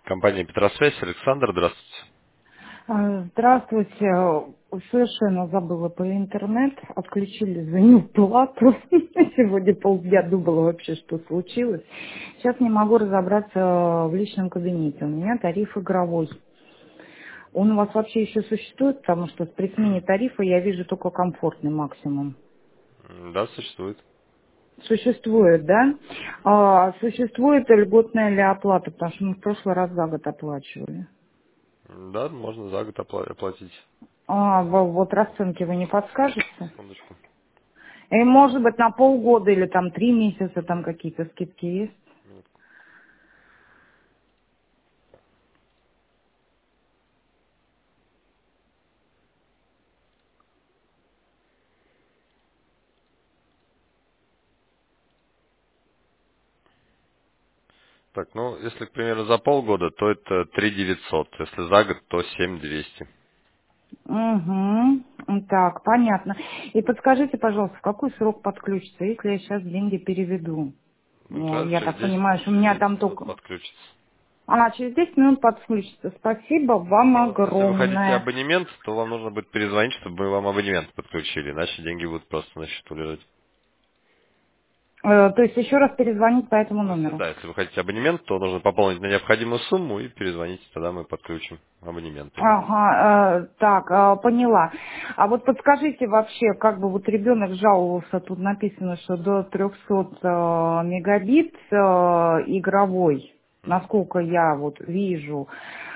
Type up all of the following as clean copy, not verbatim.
Компания Петросвязь, Александр, здравствуйте. Здравствуйте. Совершенно забыла по интернет. Отключили за неуплату. Сегодня полдня думала вообще, что случилось. Сейчас не могу разобраться в личном кабинете. У меня тариф игровой. Он у вас вообще еще существует? Потому что при смене тарифа я вижу только комфортный максимум. Да, существует. Существует, да? Существует льготная ли оплата? Потому что мы в прошлый раз за год оплачивали. Да, можно за год оплатить. Вот расценки вы не подскажете? Секундочку. И может быть на полгода или там 3 месяца там какие-то скидки есть? Так, ну, если, к примеру, за полгода, то это 3 900. Если за год, то 7 200. Угу. Так, понятно. И подскажите, пожалуйста, в какой срок подключится, если я сейчас деньги переведу? Ну, Ну, сразу я через так 10 понимаю, что у через меня 10 там минут только... подключится. Через 10 минут подключится. Спасибо вам Но если вы хотите огромное. абонемент, то вам нужно будет перезвонить, чтобы мы вам абонемент подключили, иначе деньги будут просто на счету лежать. То есть еще раз перезвонить по этому Ну, если номеру. да, если вы хотите абонемент, то нужно пополнить на необходимую сумму и перезвоните, тогда мы подключим абонемент именно. Ага, так, поняла. А вот подскажите вообще, как бы вот ребенок жаловался, тут написано, что до 300 мегабит игровой, насколько я вот вижу.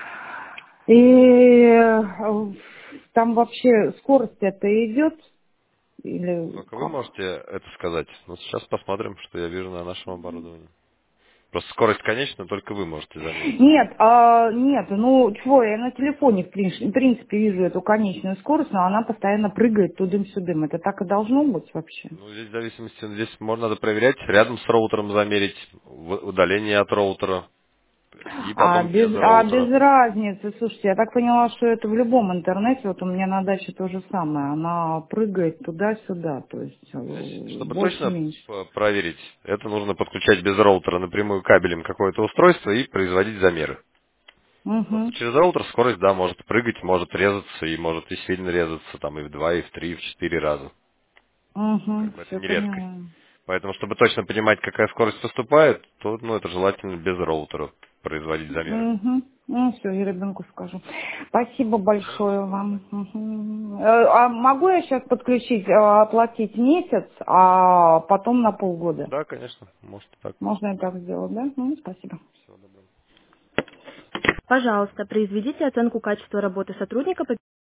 И там вообще скорость это идет? Или Ну-ка, вы как? можете это сказать? Ну, сейчас посмотрим, что я вижу на нашем оборудовании. Просто скорость конечна, только вы можете замерить. Нет, нет, ну чего, я на телефоне в принципе вижу эту конечную скорость, но она постоянно прыгает тудым-сюдым. Это так и должно быть вообще? Ну, здесь в зависимости, здесь можно надо проверять, рядом с роутером замерить, удаление от роутера, и потом без Без роутера. разницы. Слушайте, я так поняла, что это в любом интернете. Вот у меня на даче то же самое. Она прыгает туда-сюда. То есть Здесь, чтобы точно больше-меньше. проверить, это нужно подключать без роутера напрямую кабелем какое-то устройство и производить замеры. Просто Угу. через роутер скорость, да, может прыгать, может резаться, и может и сильно резаться, там, и в 2, и в 3, и в 4 раза. Угу. Как бы это Все не редкость. поняла. Поэтому, чтобы точно понимать, какая скорость поступает, то, ну, это желательно без роутера производить замеры. Угу. Ну, все, я ребенку скажу. Спасибо Да, большое всего вам. доброго. Мгм. А могу я сейчас подключить, оплатить месяц, а потом на полгода? Да, конечно, может так. Можно и так сделать, да? Спасибо. Всего доброго. Пожалуйста, произведите оценку качества работы сотрудника по